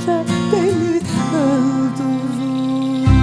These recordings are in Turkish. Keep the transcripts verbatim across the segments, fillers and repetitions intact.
sonra beni öldürün.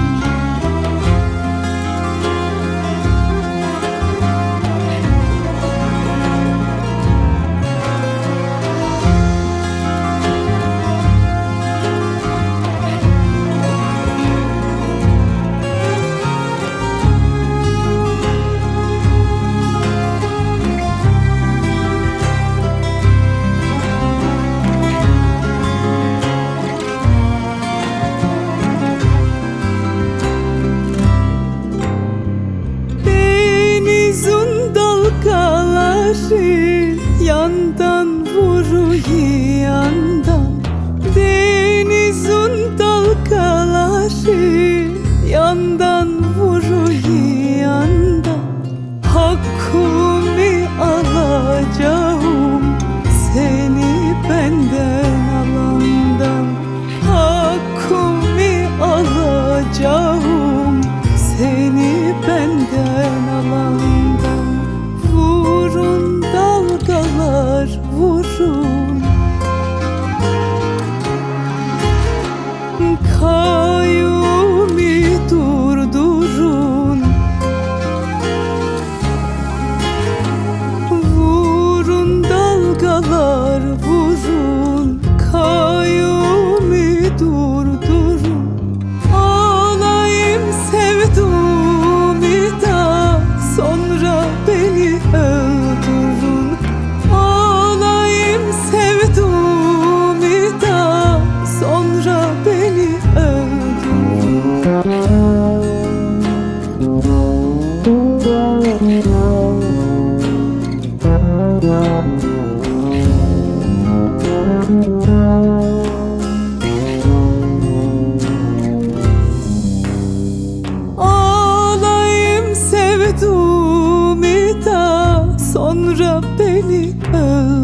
Yandan vuruyor yandan, denizin dalgaları yandan vuruyor yandan. Hakkımı alacağım seni benden alandan, hakkımı alacağım seni benden alandan. Vurun dalgalar vurun, kayımı durdurun. Vurun dalgalar vurun, kayımı durdurun. Ağlayayım sevduğumu da sonra beni öldürün. Ağlayayım sevduğumu da sonra beni Ağlayayım sevduğumu da sonra beni öldürün.